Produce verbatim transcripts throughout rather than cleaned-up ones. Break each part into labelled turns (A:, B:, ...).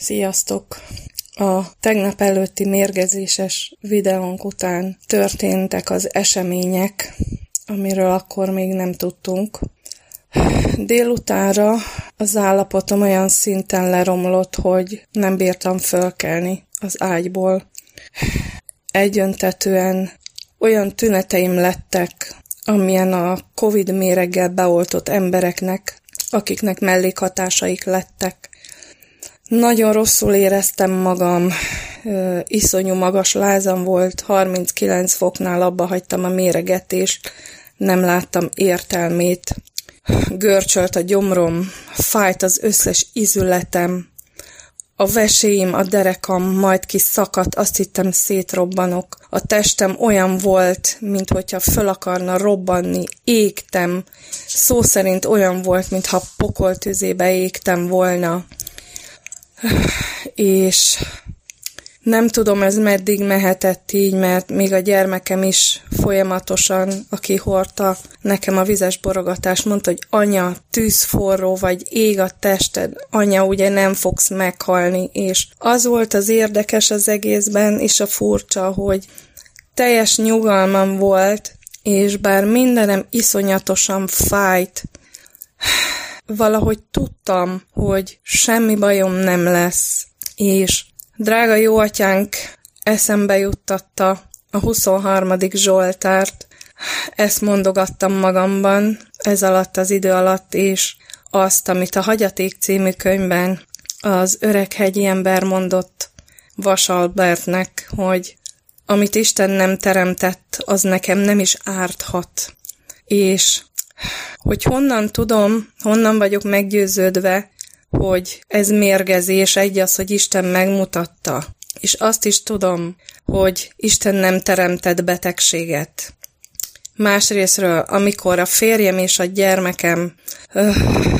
A: Sziasztok! A tegnap előtti mérgezéses videónk után történtek az események, amiről akkor még nem tudtunk. Délutánra az állapotom olyan szinten leromlott, hogy nem bírtam fölkelni az ágyból. Egyöntetően olyan tüneteim lettek, amilyen a Covid méreggel beoltott embereknek, akiknek mellékhatásaik lettek. Nagyon rosszul éreztem magam, ö, iszonyú magas lázam volt, harminckilenc foknál abba hagytam a méregetést, nem láttam értelmét. Görcsölt a gyomrom, fájt az összes izületem, a veséim, a derekam majd kiszakadt, azt hittem szétrobbanok. A testem olyan volt, mint hogyha föl akarna robbanni, égtem. Szó szerint olyan volt, mintha pokoltüzébe égtem volna. És nem tudom, ez meddig mehetett így, mert még a gyermekem is folyamatosan, aki hordta nekem a vizes borogatást, mondta, hogy anya, tűzforró vagy, ég a tested, anya, ugye nem fogsz meghalni. És az volt az érdekes az egészben, és a furcsa, hogy teljes nyugalmam volt, és bár mindenem iszonyatosan fájt, valahogy tudtam, hogy semmi bajom nem lesz, és drága jó atyánk eszembe juttatta a huszonharmadik Zsoltárt, ezt mondogattam magamban ez alatt az idő alatt, és azt, amit a Hagyaték című könyvben az öreg hegyi ember mondott Vas Albertnek, hogy amit Isten nem teremtett, az nekem nem is árthat. És hogy honnan tudom, honnan vagyok meggyőződve, hogy ez mérgezés, egy az, hogy Isten megmutatta. És azt is tudom, hogy Isten nem teremtett betegséget. Másrészről, amikor a férjem és a gyermekem öh,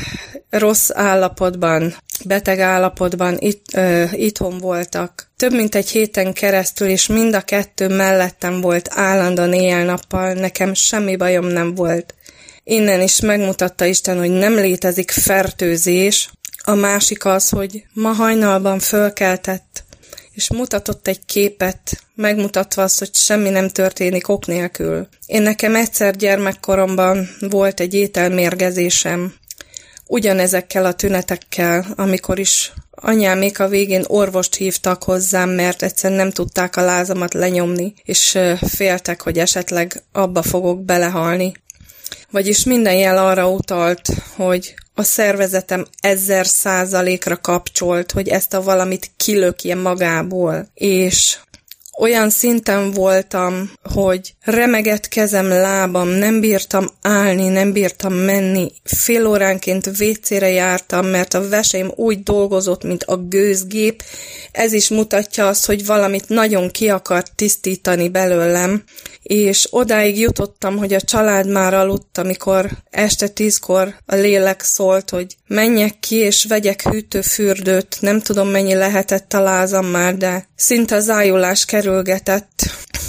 A: rossz állapotban, beteg állapotban itt, öh, itthon voltak, több mint egy héten keresztül, és mind a kettő mellettem volt állandóan éjjel-nappal, nekem semmi bajom nem volt. Innen is megmutatta Isten, hogy nem létezik fertőzés. A másik az, hogy ma hajnalban fölkeltett, és mutatott egy képet, megmutatva azt, hogy semmi nem történik ok nélkül. Én nekem egyszer gyermekkoromban volt egy ételmérgezésem, ugyanezekkel a tünetekkel, amikor is anyámék a végén orvost hívtak hozzám, mert egyszerűen nem tudták a lázamat lenyomni, és féltek, hogy esetleg abba fogok belehalni. Vagyis minden jel arra utalt, hogy a szervezetem ezer százalékra kapcsolt, hogy ezt a valamit kilökje magából. És olyan szinten voltam, hogy remegett kezem, lábam, nem bírtam állni, nem bírtam menni. Fél óránként vécére jártam, mert a veseim úgy dolgozott, mint a gőzgép. Ez is mutatja azt, hogy valamit nagyon ki akart tisztítani belőlem. És odáig jutottam, hogy a család már aludt, amikor este tízkor a lélek szólt, hogy menjek ki és vegyek hűtőfürdőt. Nem tudom, mennyi lehetett a lázam már, de szinte az ájulás kerülgetett,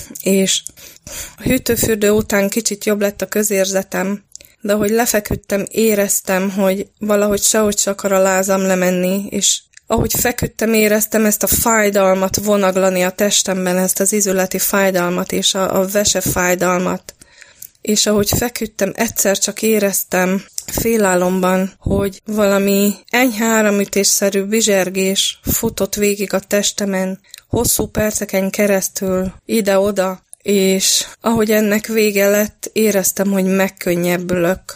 A: és a hűtőfürdő után kicsit jobb lett a közérzetem, de ahogy lefeküdtem, éreztem, hogy valahogy sehogy se akar a lázam lemenni, és ahogy feküdtem, éreztem ezt a fájdalmat vonaglani a testemben, ezt az izületi fájdalmat és a, a vese fájdalmat. És ahogy feküdtem, egyszer csak éreztem félálomban, hogy valami enyhe áramütésszerű bizsergés futott végig a testemen, hosszú perceken keresztül, ide-oda, és ahogy ennek vége lett, éreztem, hogy megkönnyebbülök.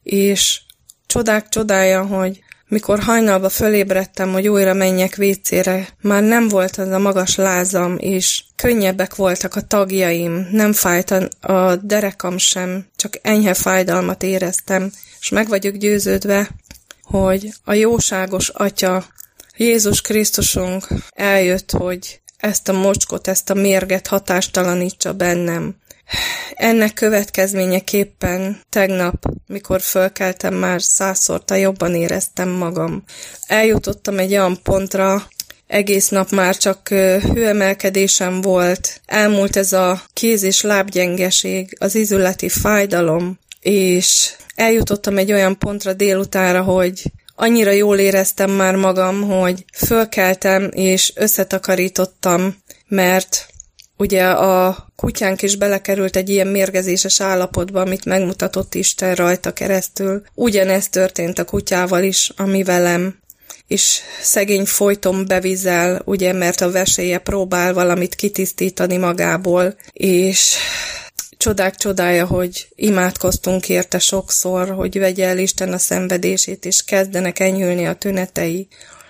A: És csodák csodája, hogy mikor hajnalba fölébredtem, hogy újra menjek vécére, már nem volt az a magas lázam, és könnyebbek voltak a tagjaim, nem fájt a derekam sem, csak enyhe fájdalmat éreztem, és meg vagyok győződve, hogy a jóságos Atya, Jézus Krisztusunk eljött, hogy ezt a mocskot, ezt a mérget hatástalanítsa bennem. Ennek következményeképpen tegnap, mikor fölkeltem, már százszorta jobban éreztem magam. Eljutottam egy olyan pontra, egész nap már csak hőemelkedésem volt, elmúlt ez a kéz- és lábgyengeség, az izületi fájdalom, és eljutottam egy olyan pontra délutánra, hogy annyira jól éreztem már magam, hogy fölkeltem és összetakarítottam, mert ugye a kutyánk is belekerült egy ilyen mérgezéses állapotba, amit megmutatott Isten rajta keresztül. Ugyanezt történt a kutyával is, ami velem. És szegény folyton bevizel, ugye, mert a veséje próbál valamit kitisztítani magából, és csodák csodája, hogy imádkoztunk érte sokszor, hogy vegye el Isten a szenvedését, és kezdenek enyhülni a tünetei.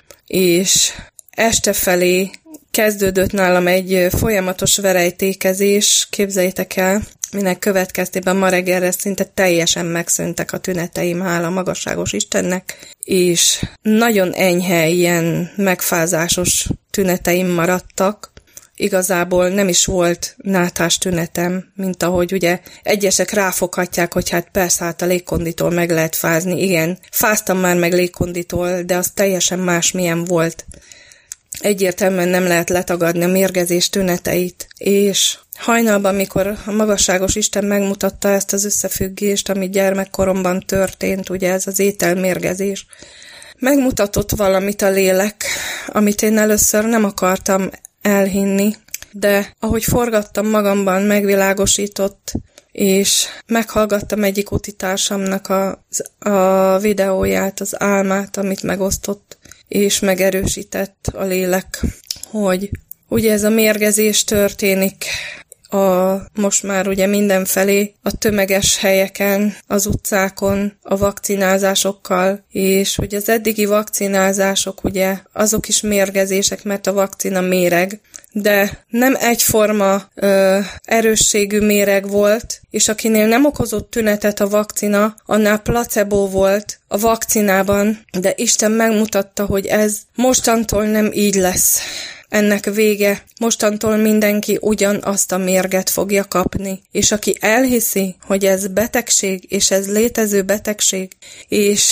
A: És este felé kezdődött nálam egy folyamatos verejtékezés, képzeljétek el, minek következtében ma reggelre szinte teljesen megszűntek a tüneteim, hála magasságos Istennek, és nagyon enyhe ilyen megfázásos tüneteim maradtak. Igazából nem is volt nátás tünetem, mint ahogy ugye egyesek ráfoghatják, hogy hát persze, hát a légkonditól meg lehet fázni. Igen, fáztam már meg légkonditól, de az teljesen másmilyen volt. Egyértelműen nem lehet letagadni a mérgezés tüneteit, és hajnalban, mikor a magasságos Isten megmutatta ezt az összefüggést, ami gyermekkoromban történt, ugye ez az ételmérgezés, megmutatott valamit a lélek, amit én először nem akartam elhinni, de ahogy forgattam magamban, megvilágosított, és meghallgattam egyik utitársamnak a, a videóját, az álmát, amit megosztott, és megerősített a lélek, hogy ugye ez a mérgezés történik a, most már ugye mindenfelé, a tömeges helyeken, az utcákon, a vakcinázásokkal, és hogy az eddigi vakcinázások ugye azok is mérgezések, mert a vakcina méreg, de nem egyforma ö, erősségű méreg volt, és akinél nem okozott tünetet a vakcina, annál placebo volt a vakcinában, de Isten megmutatta, hogy ez mostantól nem így lesz. Ennek vége, mostantól mindenki ugyanazt a mérget fogja kapni, és aki elhiszi, hogy ez betegség, és ez létező betegség, és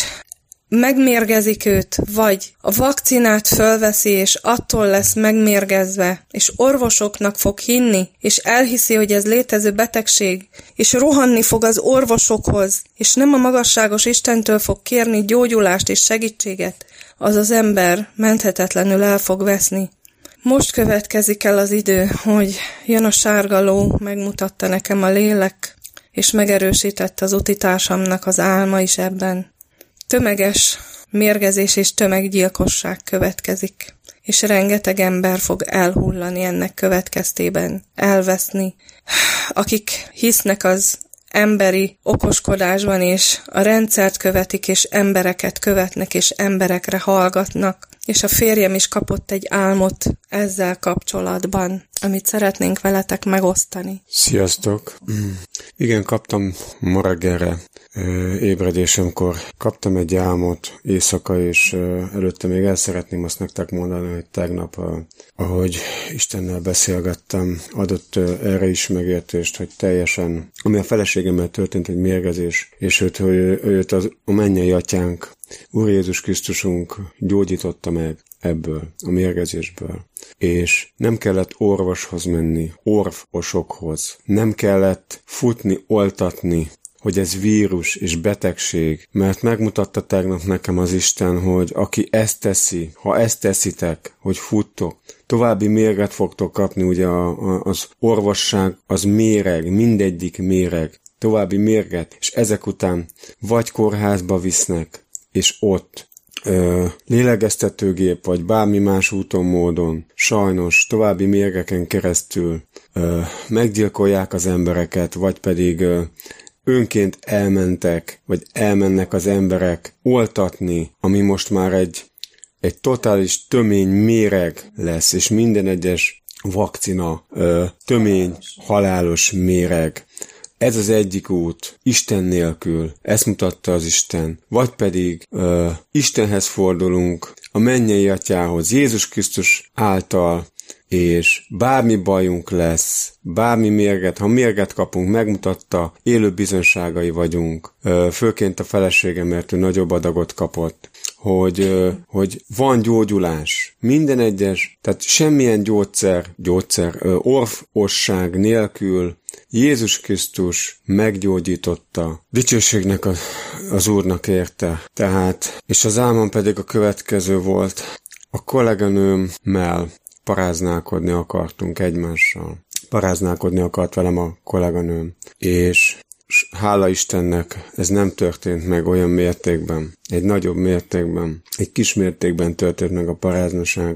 A: megmérgezik őt, vagy a vakcinát fölveszi, és attól lesz megmérgezve, és orvosoknak fog hinni, és elhiszi, hogy ez létező betegség, és rohanni fog az orvosokhoz, és nem a magasságos Istentől fog kérni gyógyulást és segítséget, az az ember menthetetlenül el fog veszni. Most következik el az idő, hogy jön a sárga ló, megmutatta nekem a lélek, és megerősítette az utitársamnak az álma is ebben. Tömeges mérgezés és tömeggyilkosság következik, és rengeteg ember fog elhullani ennek következtében, elveszni. Akik hisznek az emberi okoskodásban, és a rendszert követik, és embereket követnek, és emberekre hallgatnak. És a férjem is kapott egy álmot ezzel kapcsolatban, amit szeretnénk veletek megosztani.
B: Sziasztok! Igen, kaptam ma reggelre ébredésemkor. Kaptam egy álmot éjszaka, és előtte még el szeretném azt nektek mondani, hogy tegnap, ahogy Istennel beszélgettem, adott erre is megértést, hogy teljesen, ami a feleségemmel történt, egy mérgezés, és őt, hogy őt az, a mennyei atyánk, Úr Jézus Krisztusunk gyógyította meg ebből, a mérgezésből. És nem kellett orvoshoz menni, orvosokhoz. Nem kellett futni, oltatni, hogy ez vírus és betegség, mert megmutatta tegnap nekem az Isten, hogy aki ezt teszi, ha ezt teszitek, hogy futtok, további mérget fogtok kapni, ugye a, a, az orvosság, az méreg, mindegyik méreg, további mérget, és ezek után vagy kórházba visznek, és ott ö, lélegeztetőgép, vagy bármi más úton, módon, sajnos további mérgeken keresztül ö, meggyilkolják az embereket, vagy pedig ö, önként elmentek, vagy elmennek az emberek oltatni, ami most már egy, egy totális tömény méreg lesz, és minden egyes vakcina ö, tömény, halálos méreg. Ez az egyik út, Isten nélkül, ezt mutatta az Isten. Vagy pedig ö, Istenhez fordulunk, a mennyei atyához, Jézus Krisztus által, és bármi bajunk lesz, bármi mérget, ha mérget kapunk, megmutatta, élő bizonyságai vagyunk, ö, főként a feleségem, mert ő nagyobb adagot kapott, hogy, ö, hogy van gyógyulás. Minden egyes, tehát semmilyen gyógyszer, gyógyszer, ö, orvosság nélkül Jézus Krisztus meggyógyította, dicsőségnek az, az Úrnak érte. Tehát, és az álmom pedig a következő volt, a kolléganőmmel paráználkodni akartunk egymással. Paráználkodni akart velem a kolléganőm, és hála Istennek ez nem történt meg olyan mértékben, egy nagyobb mértékben, egy kis mértékben történt meg a paráznaság,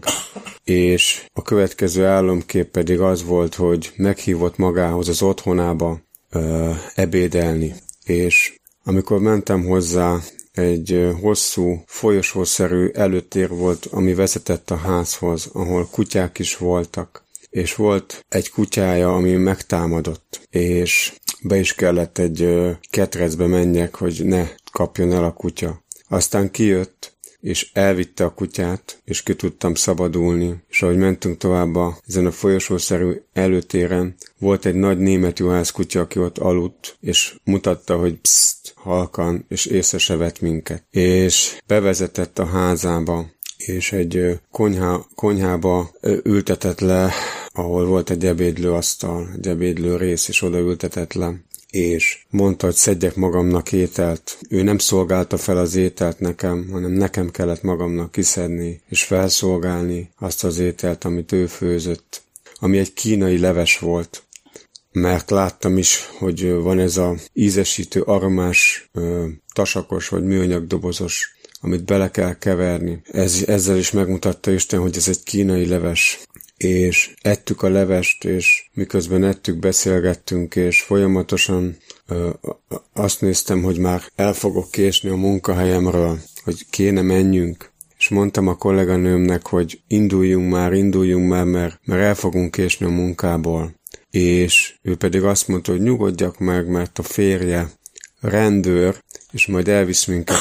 B: és a következő álomkép pedig az volt, hogy meghívott magához az otthonába ö, ebédelni, és amikor mentem hozzá, egy hosszú, folyosószerű előtér volt, ami vezetett a házhoz, ahol kutyák is voltak, és volt egy kutyája, ami megtámadott, és be is kellett egy ketrecbe menjek, hogy ne kapjon el a kutya. Aztán kijött, és elvitte a kutyát, és ki tudtam szabadulni, és ahogy mentünk tovább a, ezen a folyosószerű előtéren, volt egy nagy német juhász kutya, aki ott aludt, és mutatta, hogy pszt, halkan, és észre se vett minket. És bevezetett a házába, és egy konyhá, konyhába ültetett le, ahol volt egy ebédlőasztal, egy ebédlő rész, és oda ültetett le, és mondta, hogy szedjek magamnak ételt. Ő nem szolgálta fel az ételt nekem, hanem nekem kellett magamnak kiszedni, és felszolgálni azt az ételt, amit ő főzött, ami egy kínai leves volt. Mert láttam is, hogy van ez a ízesítő, aromás, tasakos vagy műanyag dobozos, amit bele kell keverni. Ez, ezzel is megmutatta Isten, hogy ez egy kínai leves. És ettük a levest, és miközben ettük, beszélgettünk, és folyamatosan ö, azt néztem, hogy már el fogok késni a munkahelyemről, hogy kéne menjünk. És mondtam a kolléganőmnek, hogy induljunk már, induljunk már, mert, mert el fogunk késni a munkából. És ő pedig azt mondta, hogy nyugodjak meg, mert a férje rendőr, és majd elvisz minket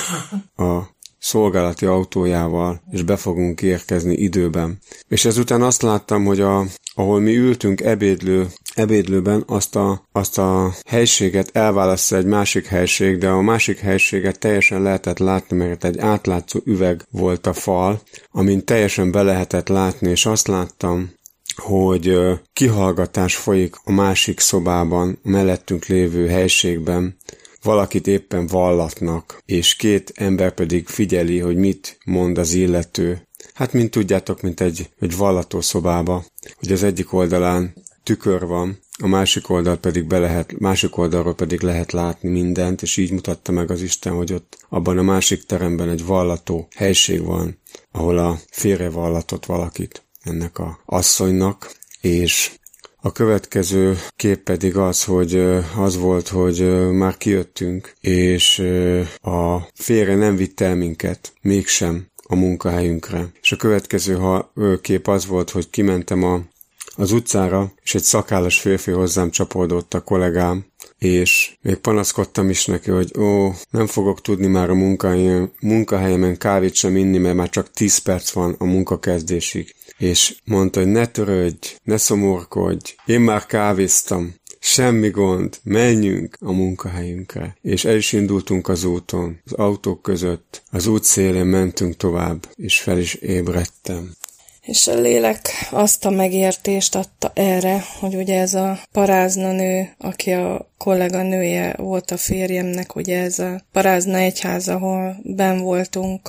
B: a szolgálati autójával, és be fogunk érkezni időben. És ezután azt láttam, hogy a, ahol mi ültünk ebédlő, ebédlőben, azt a, azt a helységet elválasztja egy másik helység, de a másik helységet teljesen lehetett látni, mert egy átlátszó üveg volt a fal, amin teljesen be lehetett látni, és azt láttam, hogy kihallgatás folyik a másik szobában, a mellettünk lévő helységben, valakit éppen vallatnak, és két ember pedig figyeli, hogy mit mond az illető. Hát, mint tudjátok, mint egy, egy vallató szobába, hogy az egyik oldalán tükör van, a másik oldal pedig be lehet, másik oldalról pedig lehet látni mindent, és így mutatta meg az Isten, hogy ott abban a másik teremben egy vallató helység van, ahol a férje vallatott valakit ennek a asszonynak, és a következő kép pedig az, hogy az volt, hogy már kijöttünk, és a férje nem vitt el minket, mégsem a munkahelyünkre. És a következő kép az volt, hogy kimentem a, az utcára, és egy szakállas férfi hozzám csapódott, a kollégám, és még panaszkodtam is neki, hogy ó, nem fogok tudni már a munkahelyemen, munkahelyemen kávét sem inni, mert már csak tíz perc van a munkakezdésig. És mondta, hogy ne törődj, ne szomorkodj, én már kávéztam, semmi gond, menjünk a munkahelyünkre. És el is indultunk az úton, az autók között, az út szélén mentünk tovább, és fel is ébredtem.
A: És a lélek azt a megértést adta erre, hogy ugye ez a parázna nő, aki a kolléganője volt a férjemnek, ugye ez a parázna egyház, ahol benn voltunk,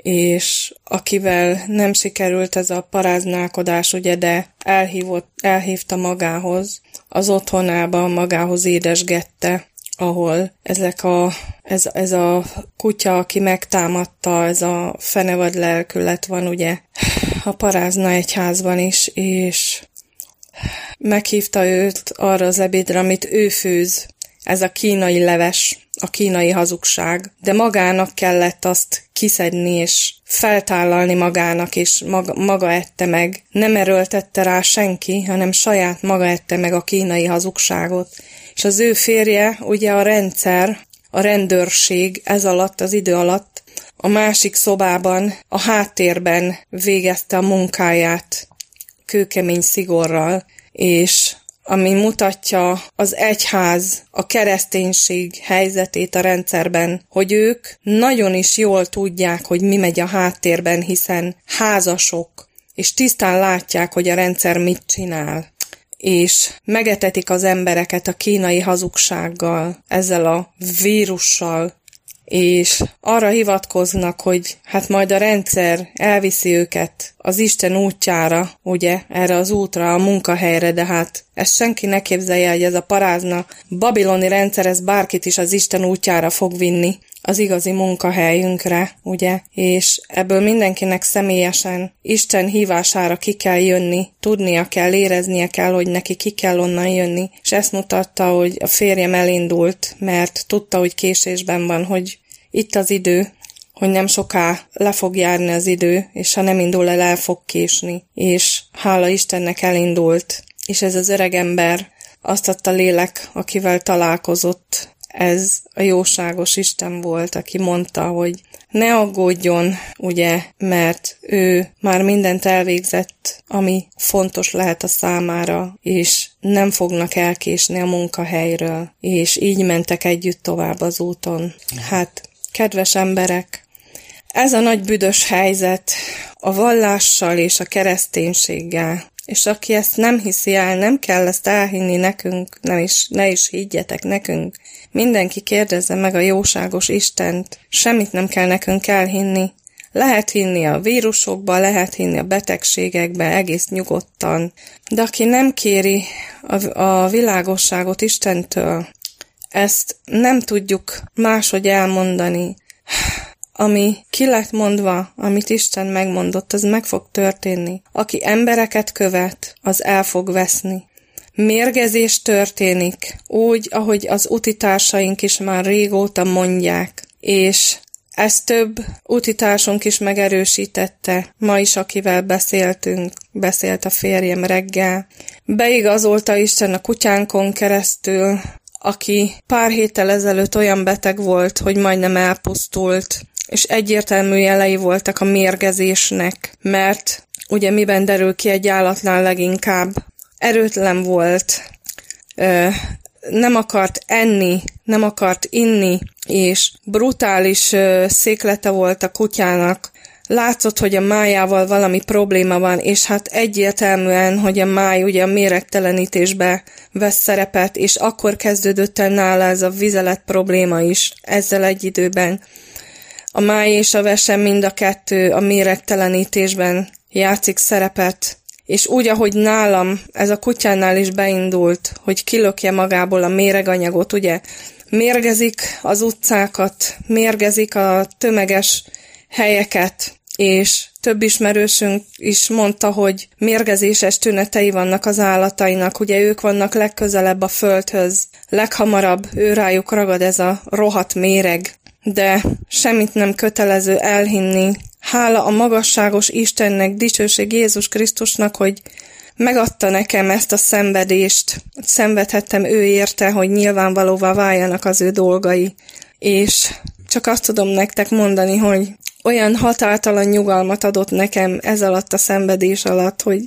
A: és akivel nem sikerült ez a paráználkodás, ugye, de elhívott, elhívta magához, az otthonába magához édesgette, ahol ezek a, ez, ez a kutya, aki megtámadta, ez a fenevad lelkület van, ugye, a parázna egyházban is, és meghívta őt arra az ebédre, amit ő főz, ez a kínai leves, a kínai hazugság, de magának kellett azt kiszedni, és feltállalni magának, és maga, maga ette meg. Nem erőltette rá senki, hanem saját maga ette meg a kínai hazugságot. És az ő férje, ugye a rendszer, a rendőrség ez alatt, az idő alatt a másik szobában, a háttérben végezte a munkáját kőkemény szigorral, és ami mutatja az egyház, a kereszténység helyzetét a rendszerben, hogy ők nagyon is jól tudják, hogy mi megy a háttérben, hiszen házasok, és tisztán látják, hogy a rendszer mit csinál. és megetetik az embereket a kínai hazugsággal, ezzel a vírussal, és arra hivatkoznak, hogy hát majd a rendszer elviszi őket az Isten útjára, ugye, erre az útra, a munkahelyre, de hát ezt senki ne képzelje, hogy ez a parázna babiloni rendszer, ez bárkit is az Isten útjára fog vinni, az igazi munkahelyünkre, ugye, és ebből mindenkinek személyesen Isten hívására ki kell jönni, tudnia kell, éreznie kell, hogy neki ki kell onnan jönni, és ezt mutatta, hogy a férjem elindult, mert tudta, hogy késésben van, hogy itt az idő, hogy nem soká le fog járni az idő, és ha nem indul el, el fog késni, és hála Istennek elindult, és ez az öreg ember, azt adta lélek, akivel találkozott, ez a jóságos Isten volt, aki mondta, hogy ne aggódjon, ugye, mert ő már mindent elvégzett, ami fontos lehet a számára, és nem fognak elkésni a munkahelyről, és így mentek együtt tovább az úton. Hát, kedves emberek, ez a nagy büdös helyzet a vallással és a kereszténységgel, és aki ezt nem hiszi el, nem kell ezt elhinni nekünk, nem is, ne is higgyetek nekünk. Mindenki kérdezze meg a jóságos Istent, semmit nem kell nekünk elhinni. Lehet hinni a vírusokba, lehet hinni a betegségekbe egész nyugodtan, de aki nem kéri a, a világosságot Istentől, ezt nem tudjuk máshogy elmondani. Ami ki lett mondva, amit Isten megmondott, az meg fog történni. Aki embereket követ, az el fog veszni. Mérgezés történik, úgy, ahogy az utitársaink is már régóta mondják, és ezt több utitársunk is megerősítette, ma is, akivel beszéltünk, beszélt a férjem reggel. Beigazolta Isten a kutyánkon keresztül, aki pár héttel ezelőtt olyan beteg volt, hogy majdnem elpusztult, és egyértelmű jelei voltak a mérgezésnek, mert ugye miben derül ki egy állatnál leginkább? Erőtlen volt, nem akart enni, nem akart inni, és brutális széklete volt a kutyának. Látszott, hogy a májával valami probléma van, és hát egyértelműen, hogy a máj ugye a méregtelenítésbe vesz szerepet, és akkor kezdődött el nála ez a vizelet probléma is, ezzel egy időben. A máj és a vese mind a kettő a méregtelenítésben játszik szerepet, és úgy, ahogy nálam, ez a kutyánál is beindult, hogy kilökje magából a méreganyagot, ugye, mérgezik az utcákat, mérgezik a tömeges helyeket, és több ismerősünk is mondta, hogy mérgezéses tünetei vannak az állatainak, ugye ők vannak legközelebb a földhöz, leghamarabb ő rájuk ragad ez a rohadt méreg, de semmit nem kötelező elhinni. Hála a magasságos Istennek, dicsőség Jézus Krisztusnak, hogy megadta nekem ezt a szenvedést, szenvedhettem ő érte, hogy nyilvánvalóvá váljanak az ő dolgai, és csak azt tudom nektek mondani, hogy olyan határtalan nyugalmat adott nekem ez alatt a szenvedés alatt, hogy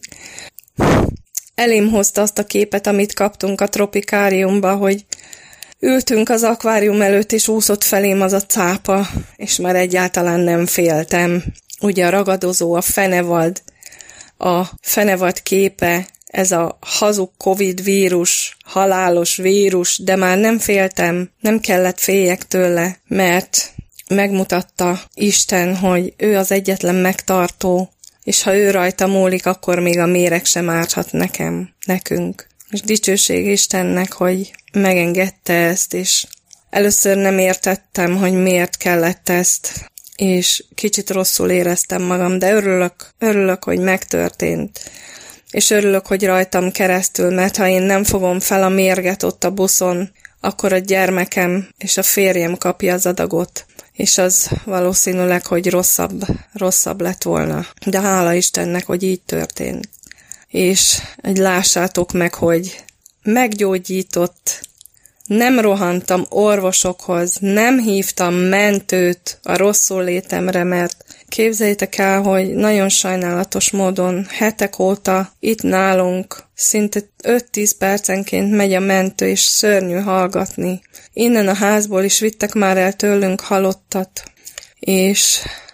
A: elém hozta azt a képet, amit kaptunk a tropikáriumba, hogy ültünk az akvárium előtt, és úszott felém az a cápa, és már egyáltalán nem féltem. Ugye a ragadozó, a fenevad, a fenevad képe, ez a hazug Covid vírus, halálos vírus, de már nem féltem, nem kellett féljek tőle, mert megmutatta Isten, hogy ő az egyetlen megtartó, és ha ő rajta múlik, akkor még a méreg sem árthat nekem, nekünk. És dicsőség Istennek, hogy megengedte ezt, és először nem értettem, hogy miért kellett ezt, és kicsit rosszul éreztem magam, de örülök, örülök, hogy megtörtént. És örülök, hogy rajtam keresztül, mert ha én nem fogom fel a mérget ott a buszon, akkor a gyermekem és a férjem kapja az adagot, és az valószínűleg, hogy rosszabb, rosszabb lett volna. De hála Istennek, hogy így történt. És egy lássátok meg, hogy meggyógyított, nem rohantam orvosokhoz, nem hívtam mentőt a rosszul létemre, mert képzeljétek el, hogy nagyon sajnálatos módon hetek óta itt nálunk szinte öt-tíz percenként megy a mentő, és szörnyű hallgatni. Innen a házból is vittek már el tőlünk halottat, és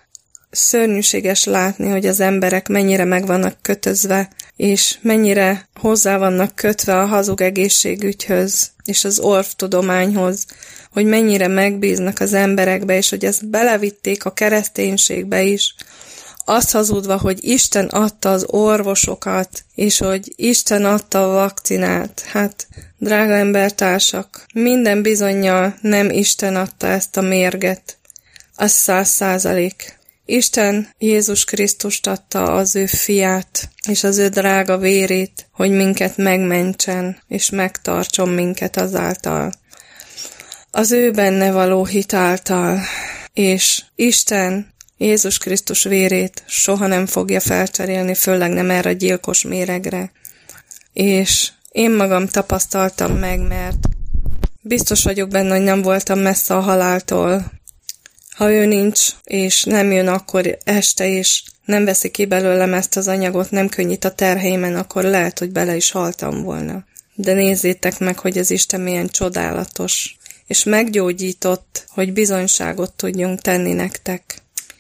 A: szörnyűséges látni, hogy az emberek mennyire meg vannak kötözve, és mennyire hozzá vannak kötve a hazug egészségügyhöz, és az orvtudományhoz, hogy mennyire megbíznak az emberekbe, és hogy ezt belevitték a kereszténységbe is, azt hazudva, hogy Isten adta az orvosokat, és hogy Isten adta a vakcinát. Hát, drága embertársak, minden bizonnyal nem Isten adta ezt a mérget. Az száz százalék. Isten Jézus Krisztust adta, az ő fiát, és az ő drága vérét, hogy minket megmentsen, és megtartson minket azáltal. Az ő benne való hit által, és Isten Jézus Krisztus vérét soha nem fogja felcserélni, főleg nem erre a gyilkos méregre. És én magam tapasztaltam meg, mert biztos vagyok benne, hogy nem voltam messze a haláltól. Ha ő nincs, és nem jön akkor este, és nem veszi ki belőlem ezt az anyagot, nem könnyít a terheimen, akkor lehet, hogy bele is haltam volna. De nézzétek meg, hogy az Isten milyen csodálatos, és meggyógyított, hogy bizonyságot tudjunk tenni nektek.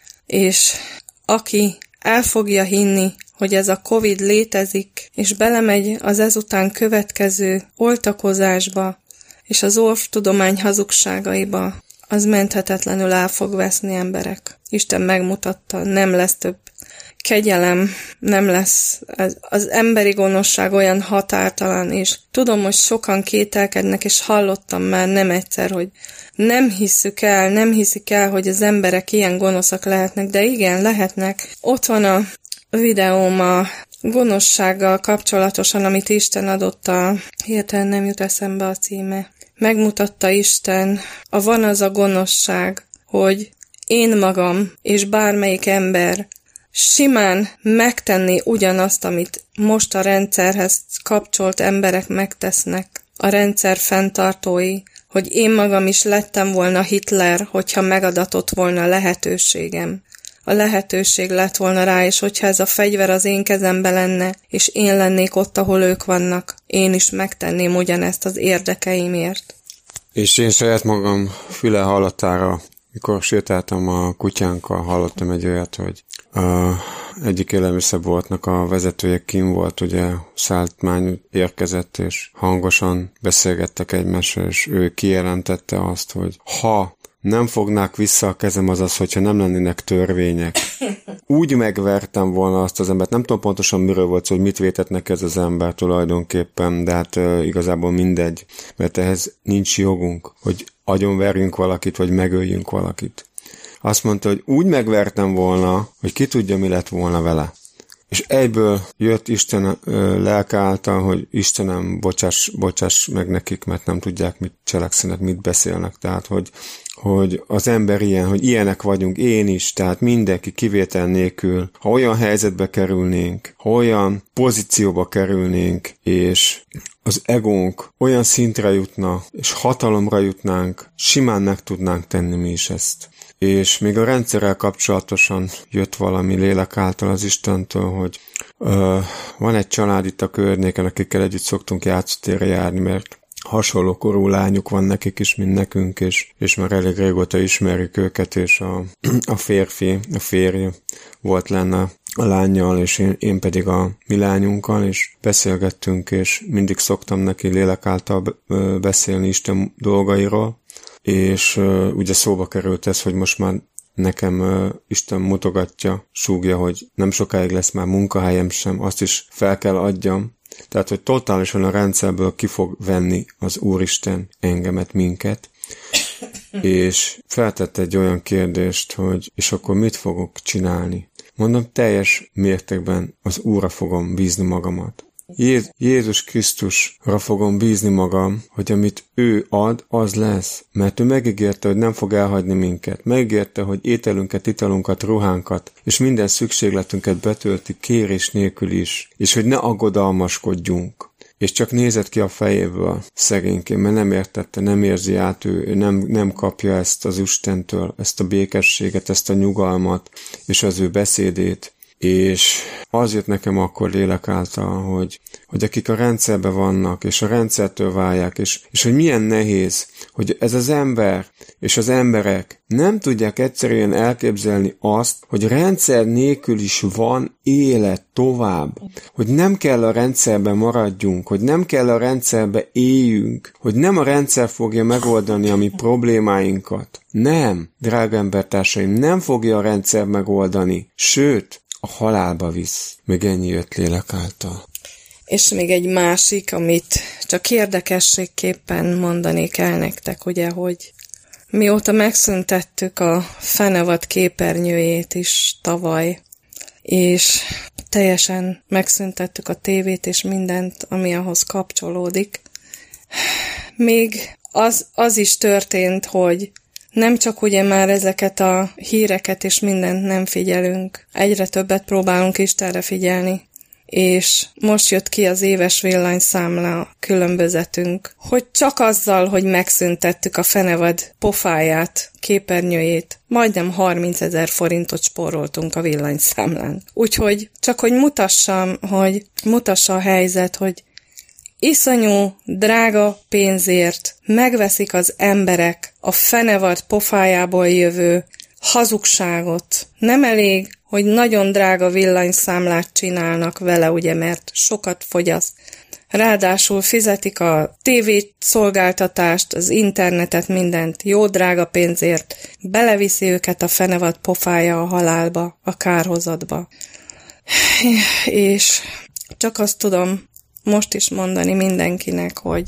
A: És aki el fogja hinni, hogy ez a Covid létezik, és belemegy az ezután következő oltakozásba, és az orvtudomány hazugságaiba, az menthetetlenül el fog veszni, emberek. Isten megmutatta, nem lesz több kegyelem, nem lesz. Az, az emberi gonoszság olyan határtalan, és tudom, hogy sokan kételkednek, és hallottam már nem egyszer, hogy nem hisszük el, nem hiszik el, hogy az emberek ilyen gonoszak lehetnek, de igen, lehetnek. Ott van a videóm a gonoszsággal kapcsolatosan, amit Isten adott, a hirtelen nem jut eszembe a címe. Megmutatta Isten, a van az a gonoszság, hogy én magam és bármelyik ember simán megtenni ugyanazt, amit most a rendszerhez kapcsolt emberek megtesznek, a rendszer fenntartói, hogy én magam is lettem volna Hitler, hogyha megadatott volna lehetőségem. A lehetőség lett volna rá, és hogyha ez a fegyver az én kezembe lenne, és én lennék ott, ahol ők vannak, én is megtenném ugyanezt az érdekeimért.
B: És én saját magam füle hallatára, mikor sétáltam a kutyánkkal, hallottam egy olyat, hogy a egyik élelmiszerboltnak a vezetője kim volt, ugye szállítmány érkezett, és hangosan beszélgettek egymással, és ő kijelentette azt, hogy ha nem fognák vissza a kezem, azaz, hogyha nem lennének törvények. Úgy megvertem volna azt az embert, nem tudom pontosan miről volt szó, hogy mit vétett neki ez az ember tulajdonképpen, de hát uh, igazából mindegy, mert ehhez nincs jogunk, hogy agyonverjünk valakit, vagy megöljünk valakit. Azt mondta, hogy úgy megvertem volna, hogy ki tudja, mi lett volna vele. És egyből jött Isten ö, lelke által, hogy Istenem, bocsáss, bocsáss meg nekik, mert nem tudják, mit cselekszenek, mit beszélnek. Tehát, hogy, hogy az ember ilyen, hogy ilyenek vagyunk, én is, tehát mindenki kivétel nélkül, ha olyan helyzetbe kerülnénk, ha olyan pozícióba kerülnénk, és az egónk olyan szintre jutna, és hatalomra jutnánk, simán meg tudnánk tenni mi is ezt. És még a rendszerrel kapcsolatosan jött valami lélek által az Istentől, hogy ö, van egy család itt a környéken, akikkel együtt szoktunk játszótérre járni, mert hasonló korú lányuk van nekik is, mint nekünk, és, és már elég régóta ismerjük őket, és a, a férfi, a férj volt lenne a lányjal, és én, én pedig a mi lányunkkal, és beszélgettünk, és mindig szoktam neki lélek által beszélni Isten dolgairól, és uh, ugye szóba került ez, hogy most már nekem uh, Isten mutogatja, súgja, hogy nem sokáig lesz már munkahelyem sem, azt is fel kell adjam. Tehát, hogy totálisan a rendszerből ki fog venni az Úristen engemet, minket. És feltett egy olyan kérdést, hogy és akkor mit fogok csinálni? Mondom, teljes mértékben az Úrra fogom bízni magamat. Jé- Jézus Krisztusra fogom bízni magam, hogy amit ő ad, az lesz. Mert ő megígérte, hogy nem fog elhagyni minket. Megígérte, hogy ételünket, italunkat, ruhánkat, és minden szükségletünket betölti kérés nélkül is. És hogy ne aggodalmaskodjunk. És csak nézett ki a fejéből szegényként, mert nem értette, nem érzi át ő, ő nem, nem kapja ezt az Istentől, ezt a békességet, ezt a nyugalmat, és az ő beszédét. és az jött nekem akkor lélek által, hogy, hogy akik a rendszerben vannak, és a rendszertől válják, és, és hogy milyen nehéz, hogy ez az ember és az emberek nem tudják egyszerűen elképzelni azt, hogy rendszer nélkül is van élet tovább, hogy nem kell a rendszerben maradjunk, hogy nem kell a rendszerbe éljünk, hogy nem a rendszer fogja megoldani a mi problémáinkat. Nem, drága embertársaim, nem fogja a rendszer megoldani, sőt, a halálba visz. Még ennyi jött lélek által.
A: És még egy másik, amit csak érdekességképpen mondanék el nektek, ugye, hogy mióta megszüntettük a fenevad képernyőjét is tavaly, és teljesen megszüntettük a tévét és mindent, ami ahhoz kapcsolódik, még az, az is történt, hogy nem csak ugye már ezeket a híreket és mindent nem figyelünk, egyre többet próbálunk Istenre figyelni, és most jött ki az éves villanyszámla különbözetünk, hogy csak azzal, hogy megszüntettük a fenevad pofáját, képernyőjét, majdnem harmincezer forintot spóroltunk a villanyszámlán. Úgyhogy csak hogy mutassam, hogy mutassa a helyzet, hogy iszonyú, drága pénzért megveszik az emberek a fenevad pofájából jövő hazugságot. Nem elég, hogy nagyon drága villanyszámlát csinálnak vele, ugye, mert sokat fogyaszt. Ráadásul fizetik a tévé szolgáltatást, az internetet, mindent jó drága pénzért, beleviszi őket a fenevad pofája a halálba, a kárhozatba. És csak azt tudom most is mondani mindenkinek, hogy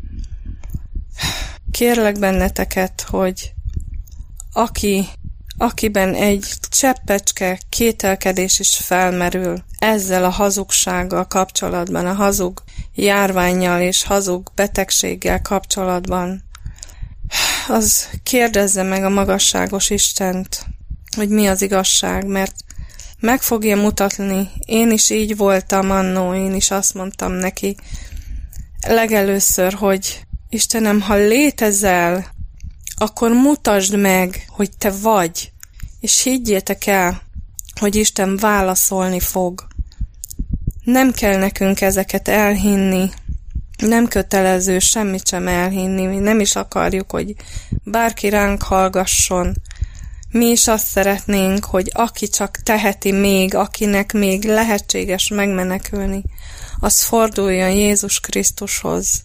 A: kérlek benneteket, hogy aki, akiben egy cseppecske kételkedés is felmerül ezzel a hazugsággal kapcsolatban, a hazug járvánnyal és hazug betegséggel kapcsolatban, az kérdezze meg a magasságos Istent, hogy mi az igazság, mert meg fogja mutatni. Én is így voltam annó, én is azt mondtam neki legelőször, hogy Istenem, ha létezel, akkor mutasd meg, hogy te vagy, és higgyétek el, hogy Isten válaszolni fog. Nem kell nekünk ezeket elhinni, nem kötelező semmit sem elhinni, mi nem is akarjuk, hogy bárki ránk hallgasson. Mi is azt szeretnénk, hogy aki csak teheti még, akinek még lehetséges megmenekülni, az forduljon Jézus Krisztushoz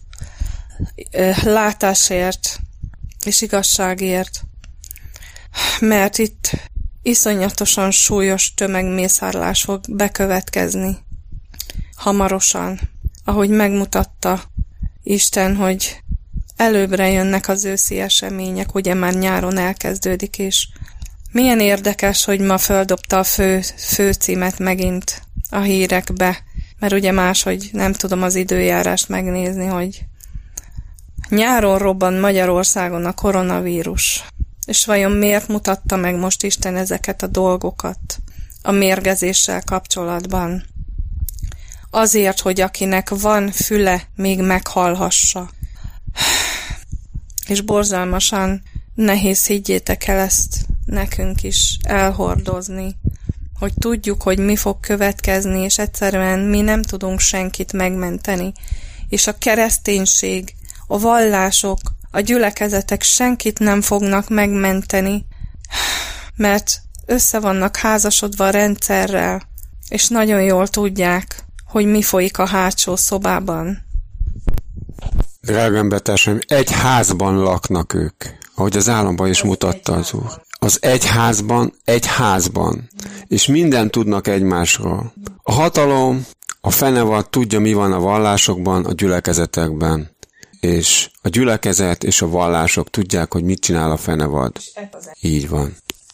A: látásért és igazságért. Mert itt iszonyatosan súlyos tömegmészárlás fog bekövetkezni hamarosan, ahogy megmutatta Isten, hogy előbbre jönnek az őszi események, ugye már nyáron elkezdődik, és milyen érdekes, hogy ma földobta a fő, főcímet megint a hírekbe, mert ugye máshogy nem tudom az időjárást megnézni, hogy nyáron robban Magyarországon a koronavírus. És vajon miért mutatta meg most Isten ezeket a dolgokat a mérgezéssel kapcsolatban? Azért, hogy akinek van füle, még meghallhassa. És borzalmasan nehéz, higgyétek el ezt nekünk is elhordozni, hogy tudjuk, hogy mi fog következni, és egyszerűen mi nem tudunk senkit megmenteni. És a kereszténység, a vallások, a gyülekezetek senkit nem fognak megmenteni, mert össze vannak házasodva a rendszerrel, és nagyon jól tudják, hogy mi folyik a hátsó szobában.
B: Drága embertársaim, egy házban laknak ők, ahogy az államban is mutatta az Úr. Az egy házban, egy házban, és mindent tudnak egymásról. A hatalom, a fenevad tudja, mi van a vallásokban, a gyülekezetekben. És a gyülekezet és a vallások tudják, hogy mit csinál a fenevad. Így van.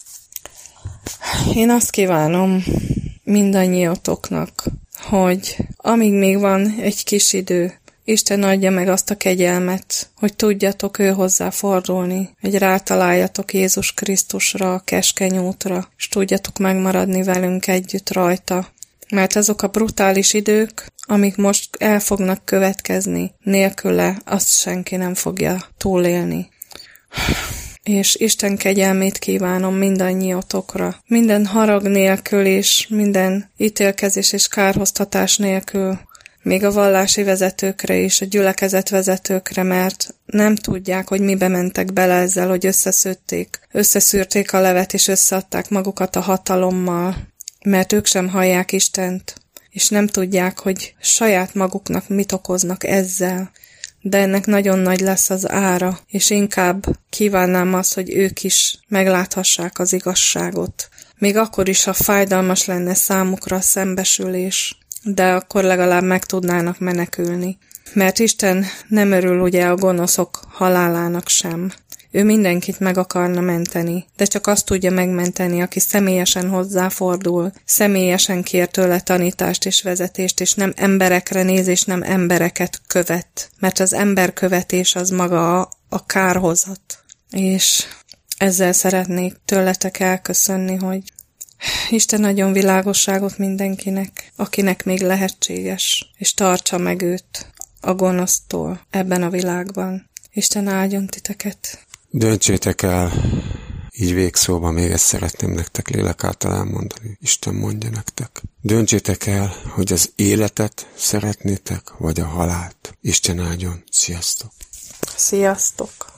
A: Én azt kívánom mindannyiatoknak, hogy amíg még van egy kis idő, Isten adja meg azt a kegyelmet, hogy tudjatok ő hozzá fordulni, hogy rátaláljatok Jézus Krisztusra, a keskeny útra, és tudjatok megmaradni velünk együtt rajta. Mert azok a brutális idők, amik most el fognak következni, nélküle azt senki nem fogja túlélni. és Isten kegyelmét kívánom mindannyiotokra. Minden harag nélkül és minden ítélkezés és kárhoztatás nélkül, még a vallási vezetőkre és a gyülekezet vezetőkre, mert nem tudják, hogy mibe mentek bele ezzel, hogy összeszőtték, összeszűrték a levet és összeadták magukat a hatalommal, mert ők sem hallják Istent, és nem tudják, hogy saját maguknak mit okoznak ezzel. De ennek nagyon nagy lesz az ára, és inkább kívánnám azt, hogy ők is megláthassák az igazságot. Még akkor is, ha fájdalmas lenne számukra a szembesülés, de akkor legalább meg tudnának menekülni. Mert Isten nem örül ugye a gonoszok halálának sem. Ő mindenkit meg akarna menteni, de csak azt tudja megmenteni, aki személyesen hozzáfordul, személyesen kér tőle tanítást és vezetést, és nem emberekre néz, és nem embereket követ. Mert az emberkövetés az maga a, a kárhozat. És ezzel szeretnék tőletek elköszönni, hogy Isten adjon világosságot mindenkinek, akinek még lehetséges, és tartsa meg őt a gonosztól ebben a világban. Isten áldjon titeket!
B: Döntsétek el, így végszóban még ezt szeretném nektek lélek által elmondani, Isten mondja nektek. Döntsétek el, hogy az életet szeretnétek, vagy a halált. Isten áldjon, sziasztok!
A: Sziasztok!